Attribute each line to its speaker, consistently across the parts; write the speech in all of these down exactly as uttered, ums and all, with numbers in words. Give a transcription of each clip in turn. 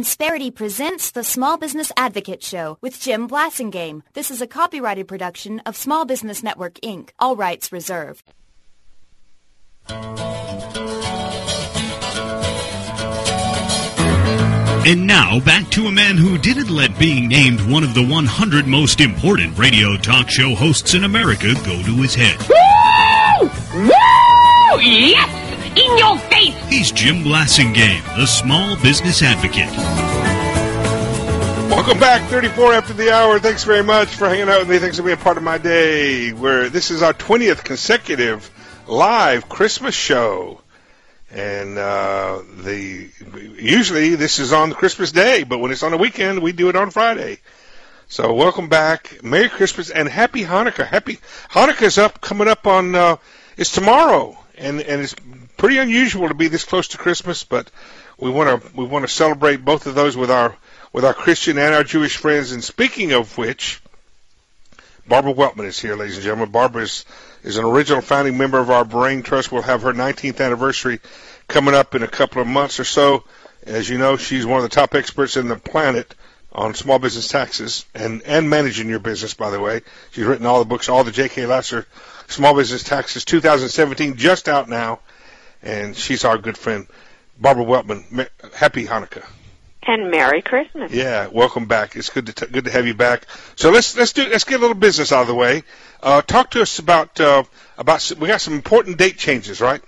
Speaker 1: Insperity presents the Small Business Advocate Show with Jim Blasingame. This is a copyrighted production of Small Business Network, Incorporated. All rights reserved.
Speaker 2: And now, back to a man who didn't let being named one of the one hundred most important radio talk show hosts in America go to his head.
Speaker 3: Woo! Woo! Yes! In your face!
Speaker 2: He's Jim Blasingame, the Small Business Advocate.
Speaker 4: Welcome back, thirty-four after the hour. Thanks very much for hanging out with me. Thanks for being a part of my day. Where this is our twentieth consecutive live Christmas show. And uh, the usually this is on Christmas Day, but when it's on the weekend, we do it on Friday. So welcome back, Merry Christmas, and Happy Hanukkah. Happy Hanukkah's up, coming up on uh, it's tomorrow, and and it's pretty unusual to be this close to Christmas, but we want to we want to celebrate both of those with our with our Christian and our Jewish friends. And speaking of which, Barbara Weltman is here, ladies and gentlemen. Barbara is, is an original founding member of our Brain Trust. We'll have her nineteenth anniversary coming up in a couple of months or so. As you know, she's one of the top experts in the planet on small business taxes and, and managing your business, by the way. She's written all the books, all the J K. Lasser Small Business Taxes two thousand seventeen, just out now. And she's our good friend, Barbara Weltman. Happy Hanukkah.
Speaker 5: And Merry Christmas.
Speaker 4: Yeah, welcome back. It's good to t- good to have you back. So let's let's do let's get a little business out of the way. Uh, talk to us about uh, about we got some important date changes, right?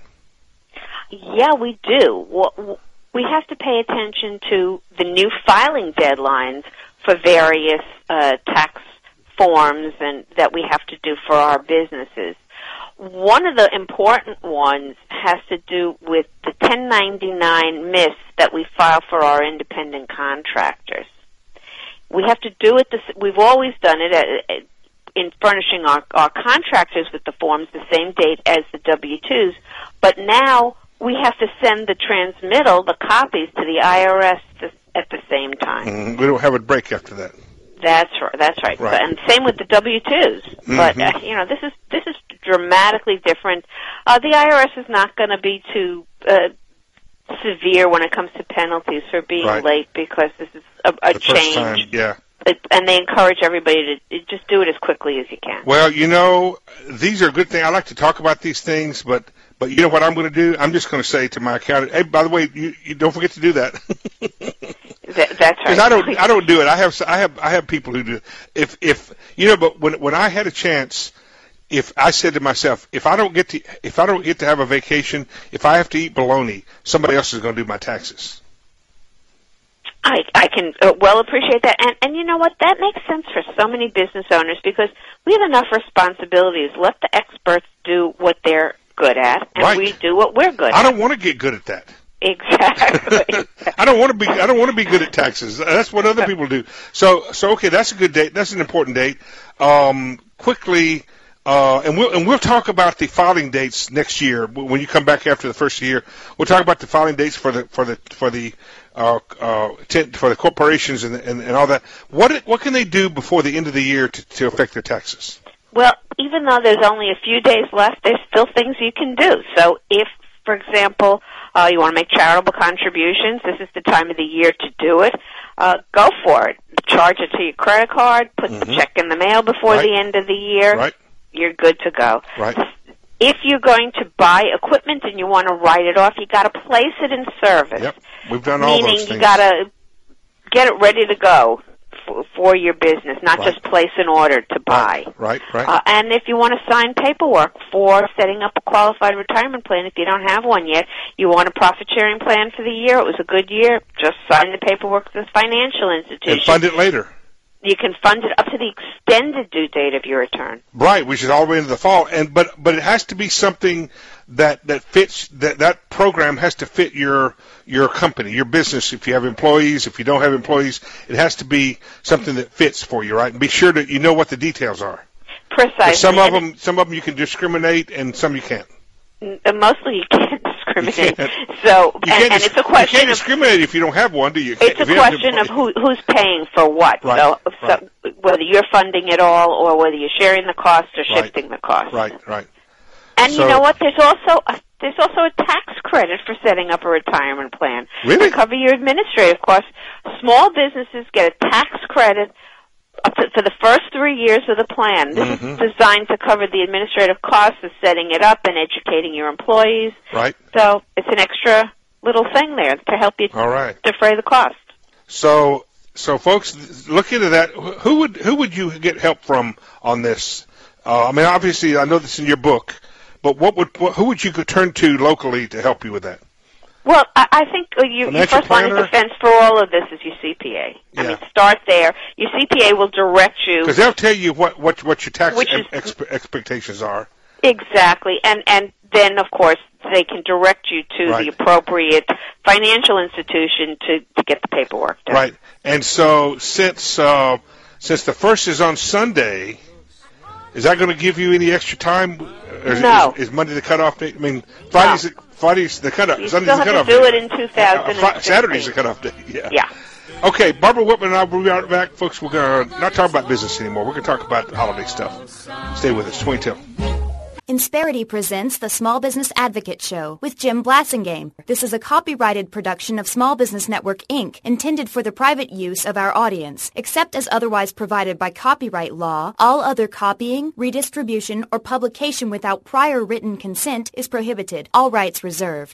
Speaker 5: Yeah, we do. We have to pay attention to the new filing deadlines for various uh, tax forms and that we have to do for our businesses. One of the important ones has to do with the ten ninety-nine M I S that we file for our independent contractors. We have to do it, this, we've always done it in furnishing our, our contractors with the forms the same date as the W two's, but now we have to send the transmittal, the copies, to the I R S at the same time.
Speaker 4: Mm, we don't have a break after that.
Speaker 5: That's right. That's right.
Speaker 4: right.
Speaker 5: And same with the W two's. Mm-hmm. But uh, you know, this is this is dramatically different. Uh, the I R S is not going to be too uh, severe when it comes to penalties for being
Speaker 4: right.
Speaker 5: late because this is a, a
Speaker 4: the
Speaker 5: change.
Speaker 4: First time, yeah.
Speaker 5: It, and they encourage everybody to just do it as quickly as you can.
Speaker 4: Well, you know, these are good things. I like to talk about these things, but but you know what I'm going to do? I'm just going to say to my accountant, hey, by the way, you, you don't forget to do that.
Speaker 5: That, that's right.
Speaker 4: Because I don't, I don't do it. I have, I have, I have people who do. If, if you know, but when when I had a chance, if I said to myself, if I don't get to, if I don't get to have a vacation, if I have to eat bologna, somebody else is going to do my taxes.
Speaker 5: I, I can uh, well appreciate that, and and you know what? That makes sense for so many business owners because we have enough responsibilities. Let the experts do what they're good at, and
Speaker 4: right.
Speaker 5: we do what we're good
Speaker 4: I
Speaker 5: at.
Speaker 4: I don't want to get good at that.
Speaker 5: Exactly.
Speaker 4: I don't want to be. I don't want to be good at taxes. That's what other people do. So, so okay, that's a good date. That's an important date. Um, quickly, uh, and we'll and we'll talk about the filing dates next year when you come back after the first year. We'll talk about the filing dates for the for the for the uh, uh, for the corporations and, and and all that. What what can they do before the end of the year to, to affect their taxes?
Speaker 5: Well, even though there's only a few days left, there's still things you can do. So, if, for example, Uh, you want to make charitable contributions, this is the time of the year to do it. Uh, go for it. Charge it to your credit card, put mm-hmm. the check in the mail before
Speaker 4: right.
Speaker 5: the end of the year.
Speaker 4: Right.
Speaker 5: You're good to go.
Speaker 4: Right.
Speaker 5: If you're going to buy equipment and you want to write it off, you got to place it in service.
Speaker 4: Yep. We've done all those things.
Speaker 5: Meaning you got to get it ready to go for, for your business, not
Speaker 4: right.
Speaker 5: just place an order to buy.
Speaker 4: Right, right. right.
Speaker 5: Uh, and if you want to sign paperwork for setting up a qualified retirement plan, if you don't have one yet, you want a profit-sharing plan for the year, it was a good year, just sign the paperwork to the financial institution.
Speaker 4: And fund it later.
Speaker 5: You can fund it up to the extended due date of your return.
Speaker 4: Right, which is all the way into the fall. And but but it has to be something that, that fits that that program has to fit your your company, your business. If you have employees, if you don't have employees, it has to be something that fits for you, right? And be sure that you know what the details are.
Speaker 5: Precisely.
Speaker 4: But some of them some of them you can discriminate and some you can't.
Speaker 5: Mostly you can't discriminate.
Speaker 4: You can't,
Speaker 5: so,
Speaker 4: you
Speaker 5: and,
Speaker 4: can't
Speaker 5: and it's a question
Speaker 4: you can't
Speaker 5: of,
Speaker 4: discriminate if you don't have one, do you?
Speaker 5: It's a question of who, who's paying for what.
Speaker 4: Right,
Speaker 5: so,
Speaker 4: right.
Speaker 5: so whether you're funding it all or whether you're sharing the cost or
Speaker 4: right,
Speaker 5: shifting the cost.
Speaker 4: Right, right.
Speaker 5: And And
Speaker 4: So-
Speaker 5: you know what? There's also a, there's also a tax credit for setting up a retirement plan.
Speaker 4: Really?
Speaker 5: To cover your administrative costs. Small businesses get a tax credit up to, for the first three years of the plan. This
Speaker 4: Mhm.
Speaker 5: is designed to cover the administrative costs of setting it up and educating your employees.
Speaker 4: Right.
Speaker 5: So it's an extra little thing there to help you
Speaker 4: All right.
Speaker 5: defray the cost.
Speaker 4: So, so folks, look into that. Who would who would you get help from on this? Uh, I mean, obviously, I know this in your book, but what would what, who would you could turn to locally to help you with that?
Speaker 5: Well, I, I think uh, you, your
Speaker 4: Financial
Speaker 5: first line of
Speaker 4: planner?
Speaker 5: defense for all of this is your C P A. I
Speaker 4: Yeah.
Speaker 5: mean, start there. Your C P A will direct you.
Speaker 4: Because they'll tell you what what, what your tax
Speaker 5: Which is-
Speaker 4: ex- expectations are.
Speaker 5: Exactly, and and then of course they can direct you to
Speaker 4: Right.
Speaker 5: the appropriate financial institution to, to get the paperwork done.
Speaker 4: Right. And so since uh, since the first is on Sunday, is that going to give you any extra time? Or is,
Speaker 5: No.
Speaker 4: Is, is Monday the cutoff date? I mean, Friday's Friday's the cutoff.
Speaker 5: You
Speaker 4: Sunday's
Speaker 5: still
Speaker 4: the
Speaker 5: have
Speaker 4: cutoff
Speaker 5: to do
Speaker 4: date.
Speaker 5: it in two thousand sixteen.
Speaker 4: Uh, Fri- Saturday's the cutoff date. Yeah.
Speaker 5: Yeah.
Speaker 4: Okay, Barbara Whitman and I will be right back, folks. We're going to not talk about business anymore. We're going to talk about holiday stuff. Stay with us. twenty-two.
Speaker 1: Insperity presents the Small Business Advocate Show with Jim Blassingame. This is a copyrighted production of Small Business Network, Incorporated, intended for the private use of our audience. Except as otherwise provided by copyright law, all other copying, redistribution, or publication without prior written consent is prohibited. All rights reserved.